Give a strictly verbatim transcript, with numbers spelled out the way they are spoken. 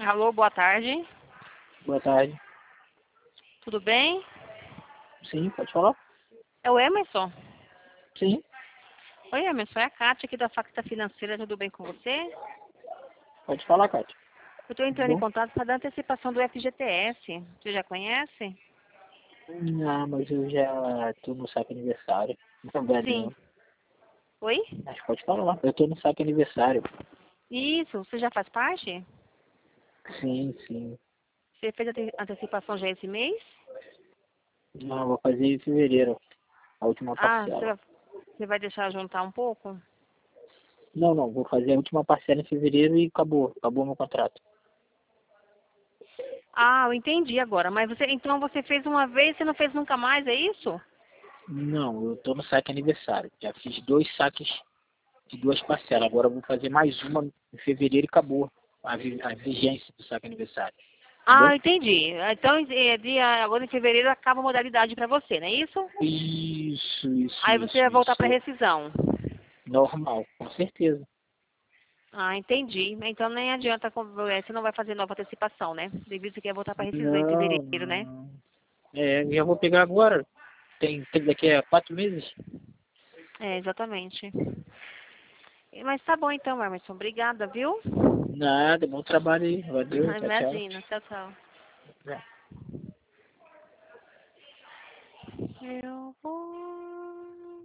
Alô, boa tarde. Boa tarde. Tudo bem? Sim, pode falar? É o Emerson? Sim, Oi, Emerson, é a Kátia aqui da Facta Financeira, tudo bem com você? pode falar, Cátia. Eu estou Tudo entrando em bom? contato para dar antecipação do F G T S. Você já conhece? Não, mas eu já tô no saque aniversário. Não, Sim. velhinho. Oi? Mas pode falar. Eu tô no saque aniversário. Isso, você já faz parte? Sim, sim. Você fez a ante- antecipação já esse mês? Não, vou fazer em fevereiro. A última Ah, você parcela. vai, você vai deixar juntar um pouco? Não, não. Vou fazer a última parcela em fevereiro e acabou. Acabou meu contrato. Ah, eu entendi agora. Mas você, então você fez uma vez e não fez nunca mais, é isso? Não, eu tô no saque aniversário. Já fiz dois saques de duas parcelas. Agora eu vou fazer mais uma em fevereiro e acabou a, vi- a vigência do saque aniversário. Ah, Entendeu? entendi. Então, é dia, agora em fevereiro acaba a modalidade para você, não é isso? Isso, isso, Aí você isso, vai voltar para isso. rescisão. Normal, com certeza. Ah, entendi. Então nem adianta, com- eh, você não vai fazer nova antecipação, né? Devido que quer voltar para rescisão em Não, fevereiro, né? não. É, já vou pegar agora. Tem, tem daqui a quatro meses. É, exatamente. Mas tá bom então, Emerson. Obrigada, viu? Nada, bom trabalho aí. Valeu, tchau, tchau. Imagina. Tchau, tchau. É. Eu vou...